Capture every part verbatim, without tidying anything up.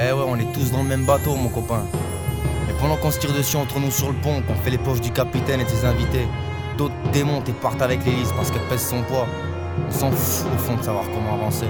Eh ouais, on est tous dans le même bateau, mon copain. Et pendant qu'on se tire dessus entre nous sur le pont, qu'on fait les poches du capitaine et de ses invités, d'autres démontent et partent avec l'hélice parce qu'elle pèse son poids. On s'en fout au fond de savoir comment avancer.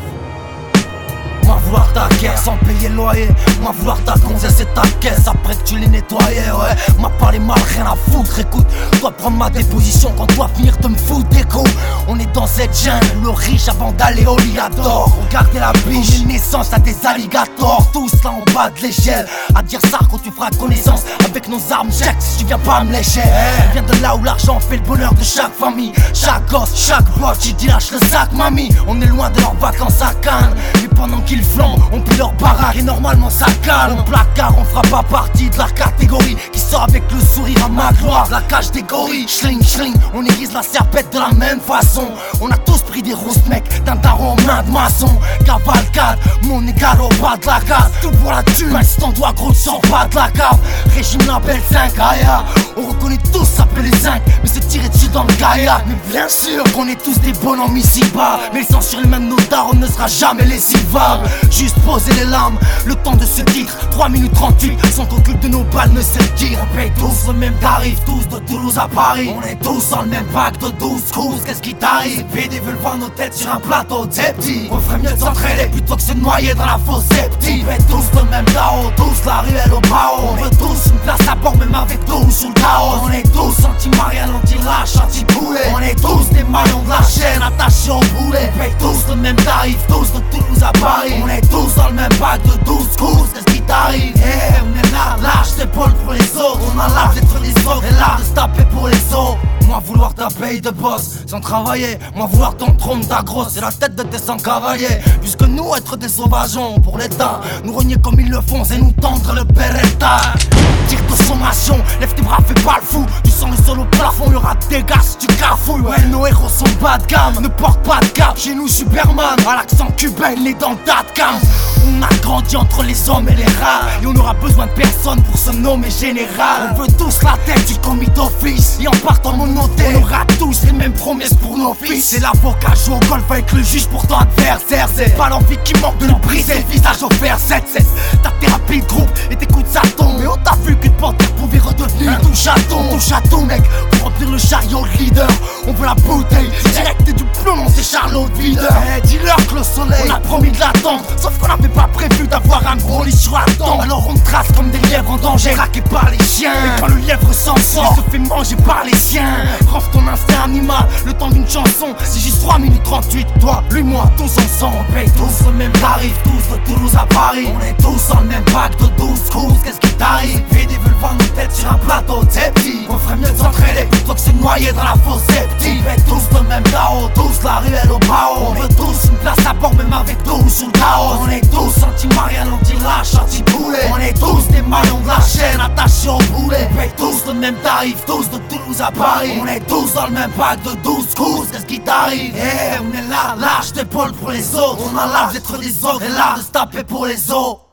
Moi vouloir ta guerre sans payer le loyer. Moi vouloir ta gonzesse et ta caisse après que tu les nettoyais, ouais. M'a parlé mal, rien à foutre, écoute. Dois prendre ma déposition quand dois venir te me foutre des coups. On est dans cette jungle, le riche avant d'aller au liador. Regardez la biche, une naissance à des alligators. Tous là en bas de l'échelle, à dire ça quand tu feras connaissance avec nos armes check. Si tu viens pas me lécher, hey. Viens de là où l'argent fait le bonheur de chaque famille. Chaque gosse, chaque pote, j'ai dit lâche le sac mamie. On est loin de leurs vacances à Cannes, mais pendant qu'ils flambent, on plie leur baraque et normalement ça calme. Mon placard, on fera pas partie de la catégorie qui sort avec le sourire à ma gloire. La cage des gorilles, schling schling, on aiguise la serpette de la même façon. On a tous pris des roustes mecs, d'un daron en main de maçon. Cavalcade, mon égal au bas de la case. Tout pour la thune, même si ton doigt gros tu sors pas de la cave. Régime label cinq Aya, on reconnaît tous s'appeler les zinc, mais c'est tiré dessus dans le Gaïa. Mais bien sûr qu'on est tous des bonhommes ici-bas, mais le sang sur les mêmes nos darons ne sera jamais lessivable. Juste poser les lames, le temps de ce titre trois minutes trente-huit, sans qu'aucune de nos balles ne se tire. On paye tous le même tarif, tous de Toulouse à Paris. On est tous dans le même pack de douze coups, qu'est-ce qui t'arrive? P D veulent voir nos têtes sur un plateau de petits. On ferait mieux de s'entraider plutôt que se noyer dans la fosse septie. On paye tous le même Tao, tous la ruelle au bao. On veut tous une place à bord même avec dos sous le chaos. On est tous anti-Marianne, anti-lâche, anti-boulet. On est tous des maillons de la chaîne attachés au boulet. On paye tous le même tarif, tous de Toulouse à Paris. On est tous dans le même bac de douze courses, qu'est-ce qui t'arrive? Eh, on est là, lâche tes pôles pour les autres. On a l'art d'être des autres et l'art de se taper pour les autres. Moi vouloir ta paye de boss sans travailler, moi vouloir ton trône ta grosse, c'est la tête de tes cent cavaliers. Puisque nous être des sauvageons pour l'état, nous renier comme ils le font, c'est nous tendre le beretta. Tire de sommation, lève tes bras, fais pas le fou. Tu sens le sol au plafond, y'aura des gars si tu cafouilles. Ouais, nos héros sont bas de gamme, ne portent pas de cap. Chez nous Superman, à l'accent cubain, il est dans le tas de cam. On a grandi entre les hommes et les rats, et on aura besoin de personne pour se nommer général. On veut tous la tête du commis d'office, et en partant mon noté, on aura tous les mêmes promesses pour nos fils. C'est l'avocat joue au golf avec le juge pour ton adversaire. C'est pas l'envie qui manque de nous briser le visage au fer sept seize. Ta thérapie de groupe et tes coups de saton, mais on t'a vu qu'une panthère pouvait redevenir un touche à ton. Touche à ton mec, pour remplir le chariot de leader. On veut la bouteille, direct et du plomb, c'est Charlot de leader. Eh, dis-leur que le soleil, on a promis de l'attendre, sauf qu'on avait pas prévu d'avoir un gros lit sur la tombe. Alors on trace comme des lièvres en danger, raqués par les chiens. Et quand le lièvre s'en sort, il se fait manger par les siens. Rends ton instinct animal, le temps d'une chanson, c'est juste trois minutes trente-huit. Toi, lui, moi, tous ensemble, on paye tous le même tarif, tous de Toulouse à Paris. On est tous dans le même pack de douze courses, qu'est-ce qui t'arrive? P D veulent voir nos têtes sur un plateau de petits. On ferait mieux de s'entraider plutôt que se noyer dans la fosse septie. On paye tous le même Tao, tous la ruelle au bao. On veut tous une place à bord même avec dos sous le chaos. On est tous anti-Marianne, anti-lâche, anti-boulet. On est tous des maillons de la chaîne attachés au boulet. On paye tous le même tarif, tous de Toulouse à Paris. On est tous dans le même pack de douze courses, qu'est-ce qui t'arrive? Eh, on est là, lâche tes pôles pour les autres. On a l'art d'être des autres et l'art de se taper pour les autres.